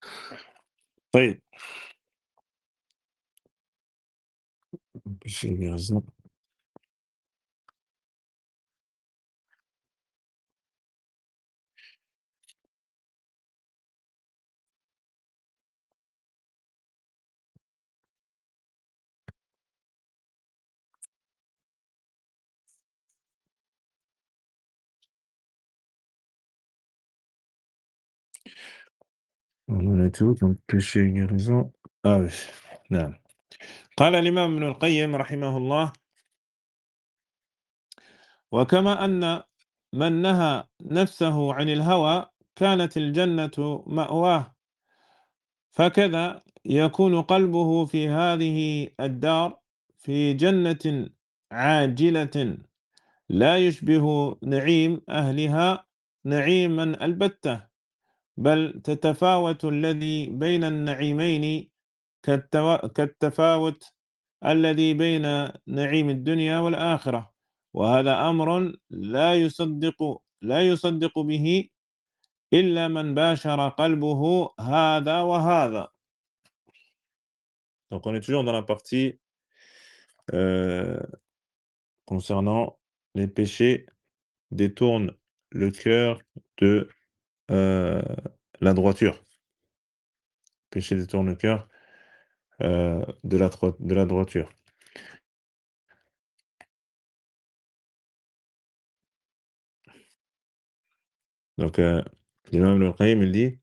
طيب. Péché et raison. On a tout, donc péché et raison. Ah oui. نعم. قال الإمام ابن القيم رحمه الله: وكما أن من نهى نفسه عن الهوى كانت الجنة مأواه، فكذا يكون قلبه في هذه الدار في جنة عاجلة لا يشبه نعيم أهلها نعيما البتة، بل تتفاوت الذي بين النعيمين كالتفاوت الذي بين نعيم الدنيا والآخرة، وهذا أمر لا يصدق به إلا من باشر قلبه هذا وهذا. Donc on est toujours dans la partie euh, concernant les péchés détournent le cœur de euh, la droiture. Péché détourne le cœur de la droiture. Donc, l'imam Ibn Qayyim, il dit: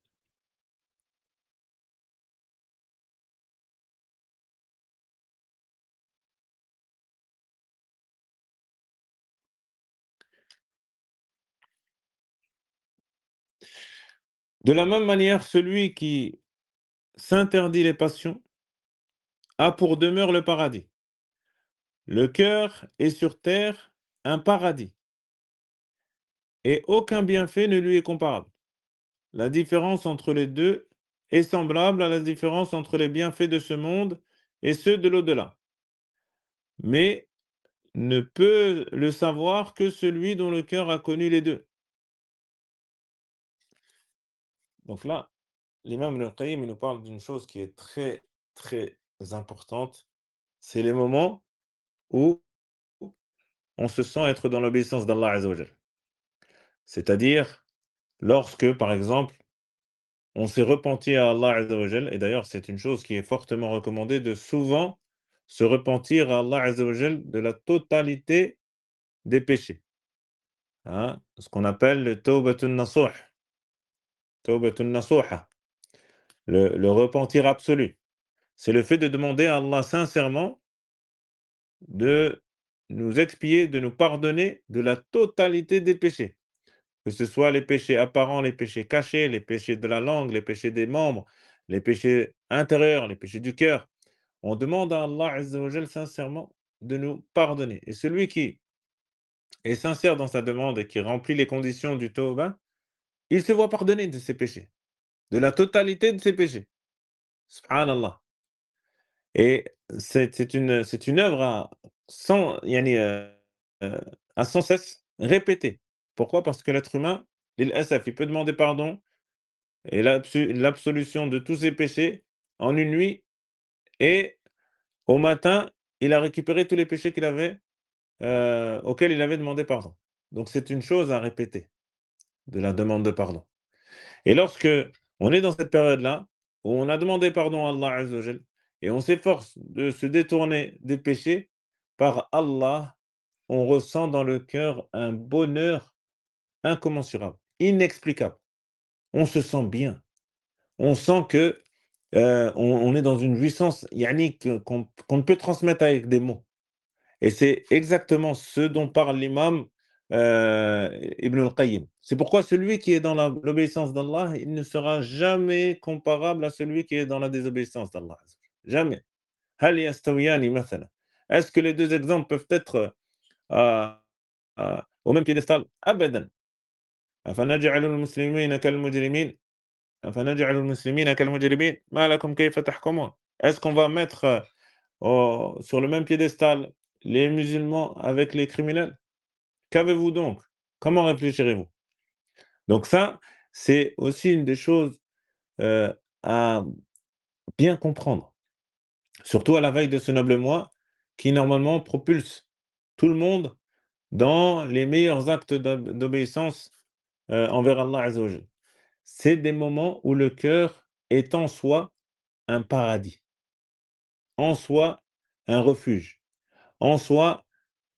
de la même manière, celui qui s'interdit les passions a pour demeure le paradis. Le cœur est sur terre un paradis, et aucun bienfait ne lui est comparable. La différence entre les deux est semblable à la différence entre les bienfaits de ce monde et ceux de l'au-delà, mais ne peut le savoir que celui dont le cœur a connu les deux. Donc là, l'imam Ibn Qayyim il nous parle d'une chose qui est très, très importante. C'est les moments où on se sent être dans l'obéissance d'Allah Azza wa Jal. C'est-à-dire lorsque, par exemple, on s'est repenti à Allah Azza wa Jal, et d'ailleurs c'est une chose qui est fortement recommandée de souvent se repentir à Allah Azza wa Jal de la totalité des péchés. Hein, ce qu'on appelle le tawbatun nasuh, tawbatun nasuha, le repentir absolu. C'est le fait de demander à Allah sincèrement de nous expier, de nous pardonner de la totalité des péchés. Que ce soit les péchés apparents, les péchés cachés, les péchés de la langue, les péchés des membres, les péchés intérieurs, les péchés du cœur. On demande à Allah Azza wa Jal sincèrement de nous pardonner. Et celui qui est sincère dans sa demande et qui remplit les conditions du tawbah, il se voit pardonner de ses péchés, de la totalité de ses péchés. Subhanallah. Et c'est une œuvre à sans cesse répéter. Pourquoi? Parce que l'être humain, il peut demander pardon et l'absolution de tous ses péchés en une nuit, et au matin, il a récupéré tous les péchés auxquels il avait demandé pardon. Donc c'est une chose à répéter, de la demande de pardon. Et lorsque on est dans cette période-là, où on a demandé pardon à Allah Azza wa Jal, et on s'efforce de se détourner des péchés, par Allah, on ressent dans le cœur un bonheur incommensurable, inexplicable. On se sent bien. On sent que on est dans une jouissance qu'on ne peut transmettre avec des mots. Et c'est exactement ce dont parle l'imam Ibn al-Qayyim. C'est pourquoi celui qui est dans l'obéissance d'Allah, il ne sera jamais comparable à celui qui est dans la désobéissance d'Allah. Jamais. هل يستويان مثلا. Est-ce que les deux exemples peuvent être au même piédestal? أبدا. أفنجعل المسلمين كالمجرمين أفنجعل المسلمين كالمجرمين ما لكم كيف تحكمون. Est-ce qu'on va mettre sur le même piédestal les musulmans avec les criminels? Qu'avez-vous donc? Comment réfléchirez-vous? Donc ça, c'est aussi une des choses à bien comprendre, surtout à la veille de ce noble mois qui normalement propulse tout le monde dans les meilleurs actes d'obéissance envers Allah Azza wa Jal. C'est des moments où le cœur est en soi un paradis, en soi un refuge, en soi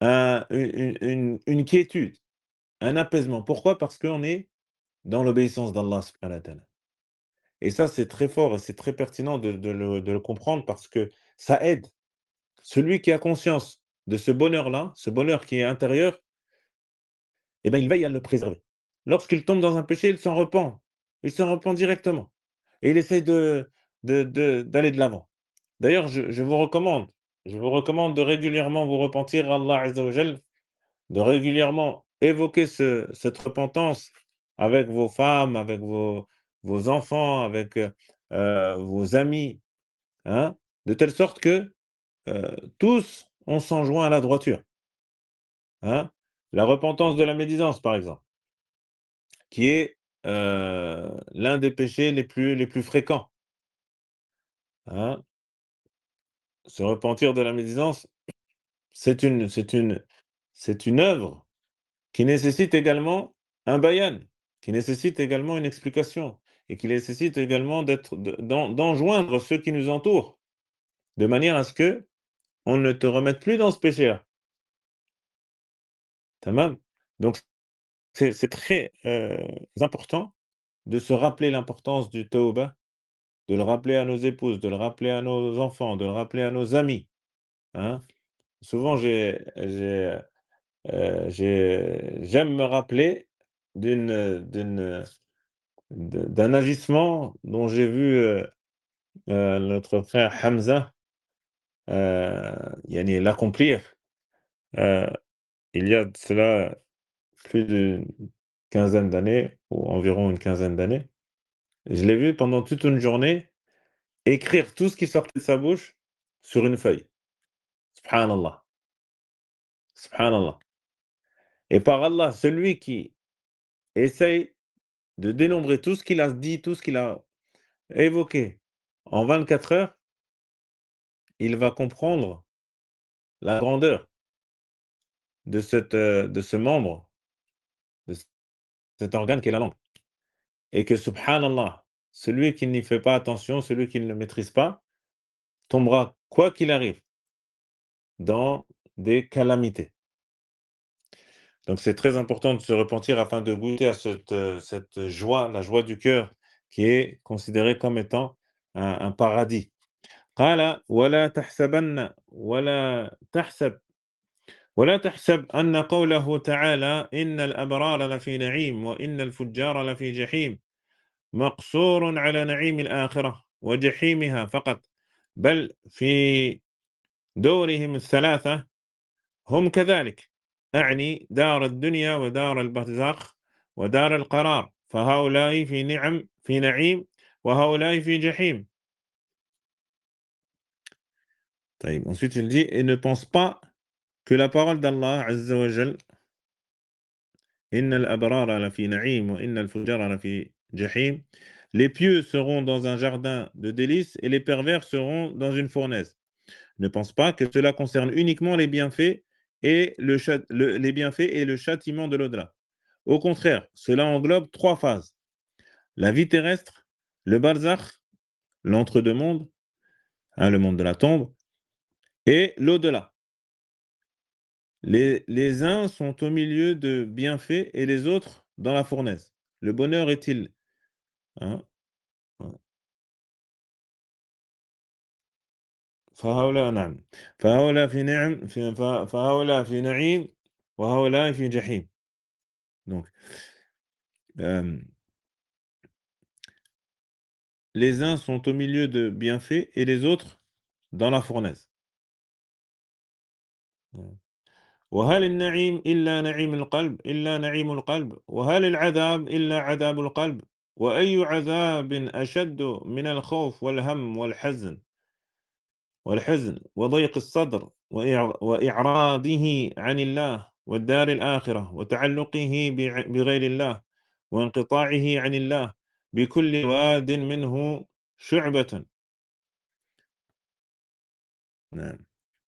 une quiétude, un apaisement. Pourquoi? Parce qu'on est dans l'obéissance d'Allah subhanahu wa ta'ala. Et ça, c'est très fort et c'est très pertinent de le comprendre parce que ça aide. Celui qui a conscience de ce bonheur-là, ce bonheur qui est intérieur, eh ben, il veille à le préserver. Lorsqu'il tombe dans un péché, il s'en repent. Il s'en repent directement. Et il essaie d'aller de l'avant. D'ailleurs, je vous recommande de régulièrement vous repentir à Allah Azza wa Jal, de régulièrement évoquer cette repentance avec vos femmes, avec vos enfants, avec vos amis, hein, de telle sorte que tous, on s'enjoint à la droiture. Hein. La repentance de la médisance, par exemple, qui est l'un des péchés les plus fréquents. Hein. Se repentir de la médisance, c'est une œuvre qui nécessite également un bayan, qui nécessite également une explication et qui nécessite également d'enjoindre ceux qui nous entourent, de manière à ce que on ne te remette plus dans ce péché-là. Tamam. Donc, c'est très important de se rappeler l'importance du tawbah, de le rappeler à nos épouses, de le rappeler à nos enfants, de le rappeler à nos amis. Hein. Souvent, j'aime me rappeler d'un agissement dont j'ai vu notre frère Hamza l'accomplir euh, il y a de cela plus d'une quinzaine d'années, ou environ une quinzaine d'années. Je l'ai vu pendant toute une journée écrire tout ce qui sortait de sa bouche sur une feuille. Subhanallah. Subhanallah. Et par Allah, celui qui essaye de dénombrer tout ce qu'il a dit, tout ce qu'il a évoqué en 24 heures, il va comprendre la grandeur de ce membre, de cet organe qui est la langue. Et que, subhanallah, celui qui n'y fait pas attention, celui qui ne le maîtrise pas, tombera, quoi qu'il arrive, dans des calamités. Donc c'est très important de se repentir afin de goûter à cette joie, la joie du cœur, qui est considérée comme étant un paradis. قال ولا تحسبن ولا تحسب أن قوله تعالى إن الأبرار لفي نعيم وإن الفجار لفي جحيم مقصور على نعيم الآخرة وجحيمها فقط بل في دورهم الثلاثة هم كذلك أعني دار الدنيا ودار البرزخ ودار القرار فهؤلاء في نعيم وهؤلاء في جحيم. Ensuite il dit et ne pense pas que la parole d'Allah Azza wa Jal إن الأبرار لفي نعيم وإن الفجار لفي جحيم, les pieux seront dans un jardin de délices et les pervers seront dans une fournaise. Ne pense pas que cela concerne uniquement les bienfaits et les bienfaits et le châtiment de l'au-delà. Au contraire, cela englobe 3 phases. La vie terrestre, le barzakh, l'entre-deux-mondes, le monde de la tombe, et l'au-delà. Les uns sont au milieu de bienfaits et les autres dans la fournaise. Le bonheur est-il hein, فهؤلاء نعم فهؤلاء في نعم فهؤلاء في نعيم وهؤلاء في جحيم. Donc, les uns sont au milieu de bienfaits et les autres dans la fournaise. وهل النعيم إلا نعيم القلب إلا نعيم القلب وهل العذاب إلا عذاب القلب وأي عذاب أشد من الخوف والهم والحزن وضيق الصدر وإعراضه عن الله والدار الآخرة وتعلقه بغير الله وانقطاعه عن الله بكل واد منه شُعْبَةً. نعم.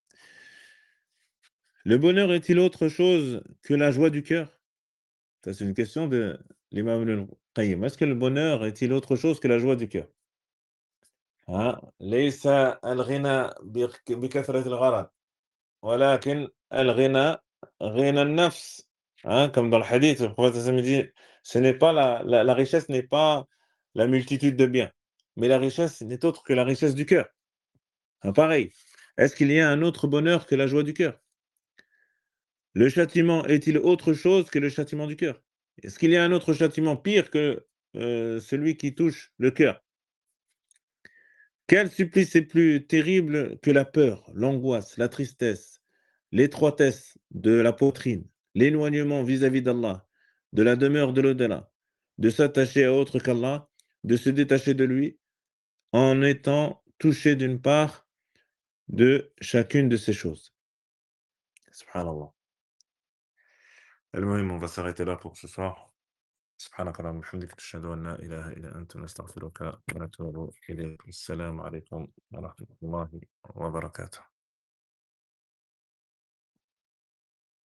Le bonheur est-il autre chose que la joie du cœur? Ça, c'est une question de l'imam Ibn al-Qayyim. Est-ce que le bonheur est-il autre chose que la joie du cœur? Hein? ليس الغنى بكثرة الغرض. ولكن الغنى غنى النفس, hein, comme dans le hadith, le prophète sallallahu alayhi wa sallam dit: «Ce n'est pas la richesse n'est pas la multitude de biens, mais la richesse n'est autre que la richesse du cœur». Ah, pareil, est-ce qu'il y a un autre bonheur que la joie du cœur? Le châtiment est-il autre chose que le châtiment du cœur? Est-ce qu'il y a un autre châtiment pire que, celui qui touche le cœur? Quel supplice est plus terrible que la peur, l'angoisse, la tristesse, l'étroitesse de la poitrine, l'éloignement vis-à-vis d'Allah, de la demeure de l'au-delà, de s'attacher à autre qu'Allah, de se détacher de lui, en étant touché d'une part de chacune de ces choses. Subhanallah. المهم, on va s'arrêter là pour ce soir. سبحانك اللهم وبحمدك نشهد أن لا إله إلا أنت نستغفرك ونتوب إليك. السلام عليكم ورحمة الله وبركاته.